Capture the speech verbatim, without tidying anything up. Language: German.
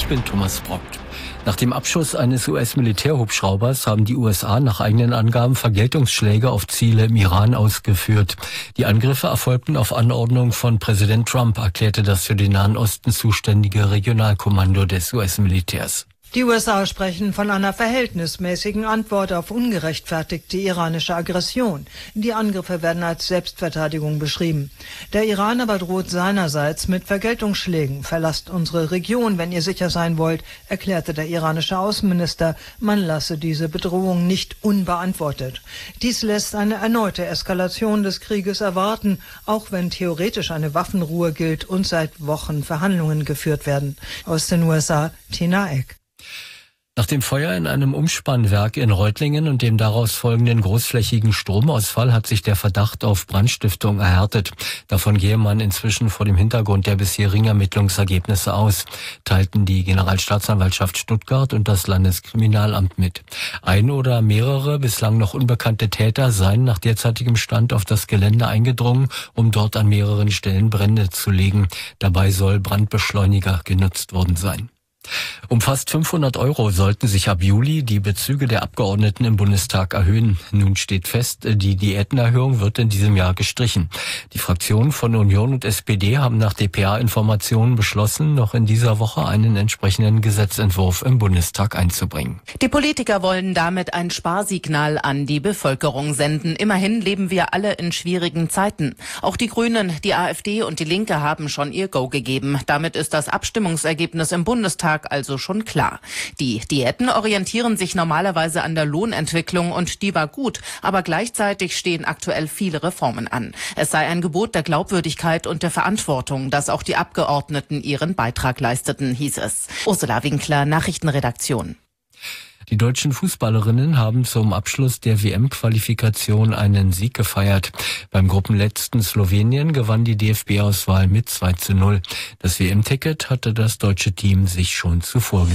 bin Thomas Brock. Nach dem Abschuss eines U S-Militärhubschraubers haben die U S A nach eigenen Angaben Vergeltungsschläge auf Ziele im Iran ausgeführt. Die Angriffe erfolgten auf Anordnung von Präsident Trump, erklärte das für den Nahen Osten zuständige Regionalkommando des U S-Militärs. Die U S A sprechen von einer verhältnismäßigen Antwort auf ungerechtfertigte iranische Aggression. Die Angriffe werden als Selbstverteidigung beschrieben. Der Iran aber droht seinerseits mit Vergeltungsschlägen. Verlasst unsere Region, wenn ihr sicher sein wollt, erklärte der iranische Außenminister. Man lasse diese Bedrohung nicht unbeantwortet. Dies lässt eine erneute Eskalation des Krieges erwarten, auch wenn theoretisch eine Waffenruhe gilt und seit Wochen Verhandlungen geführt werden. Aus den U S A, Tina Eck. Nach dem Feuer in einem Umspannwerk in Reutlingen und dem daraus folgenden großflächigen Stromausfall hat sich der Verdacht auf Brandstiftung erhärtet. Davon gehe man inzwischen vor dem Hintergrund der bisherigen Ermittlungsergebnisse aus, teilten die Generalstaatsanwaltschaft Stuttgart und das Landeskriminalamt mit. Ein oder mehrere bislang noch unbekannte Täter seien nach derzeitigem Stand auf das Gelände eingedrungen, um dort an mehreren Stellen Brände zu legen. Dabei soll Brandbeschleuniger genutzt worden sein. Um fast fünfhundert Euro sollten sich ab Juli die Bezüge der Abgeordneten im Bundestag erhöhen. Nun steht fest, die Diätenerhöhung wird in diesem Jahr gestrichen. Die Fraktionen von Union und S P D haben nach D P A-Informationen beschlossen, noch in dieser Woche einen entsprechenden Gesetzentwurf im Bundestag einzubringen. Die Politiker wollen damit ein Sparsignal an die Bevölkerung senden. Immerhin leben wir alle in schwierigen Zeiten. Auch die Grünen, die AfD und die Linke haben schon ihr Go gegeben. Damit ist das Abstimmungsergebnis im Bundestag also schon klar. Die Diäten orientieren sich normalerweise an der Lohnentwicklung und die war gut, aber gleichzeitig stehen aktuell viele Reformen an. Es sei ein Gebot der Glaubwürdigkeit und der Verantwortung, dass auch die Abgeordneten ihren Beitrag leisteten, hieß es. Ursula Winkler, Nachrichtenredaktion. Die deutschen Fußballerinnen haben zum Abschluss der W M-Qualifikation einen Sieg gefeiert. Beim Gruppenletzten Slowenien gewann die D F B-Auswahl mit zwei zu null. Das W M-Ticket hatte das deutsche Team sich schon zuvor